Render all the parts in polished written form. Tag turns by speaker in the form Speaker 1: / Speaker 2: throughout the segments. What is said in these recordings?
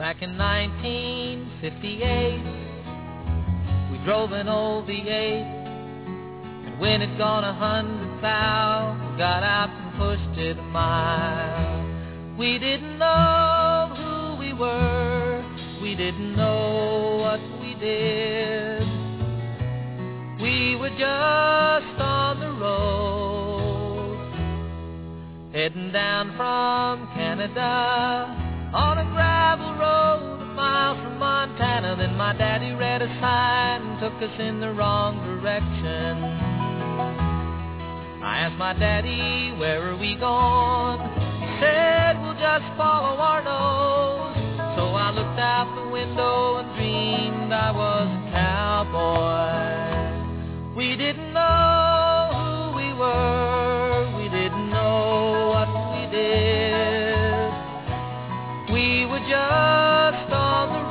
Speaker 1: Back in 1958, we drove an old V8, and when it gone 100 thou, we got out and pushed it a mile. We didn't know who we were, we didn't know what we did. We were just on the road, heading down from Canada on a gravel road, a mile from Montana. Then my daddy read a sign and took us in the wrong direction. I asked my daddy, where are we going? He said, we'll just follow our nose. So I looked out the window and dreamed I was a cowboy. We didn't know who we were, we didn't know what we did. We were just on the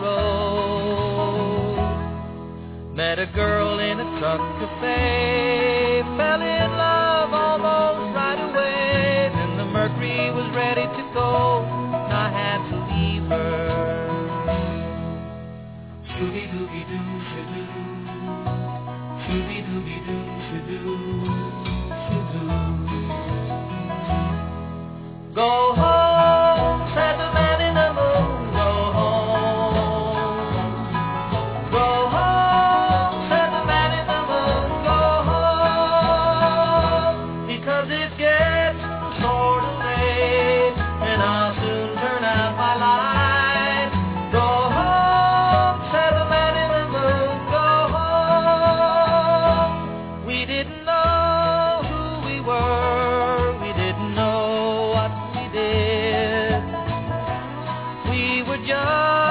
Speaker 1: road. Met a girl in a truck cafe, fell in love almost right away. Then the Mercury was ready to go, and I had to leave her. Shooby-dooby-doo, shoo-doo. Shooby-dooby-doo, shoo-doo, shoo-doo. Go home, said the man in the moon. Go home. Go home, said the man in the moon. Go home, because it's getting sort of late, and I'll soon turn out my light. Go home, said the man in the moon. Go home. We didn't know who we were, we didn't know what we did. We were just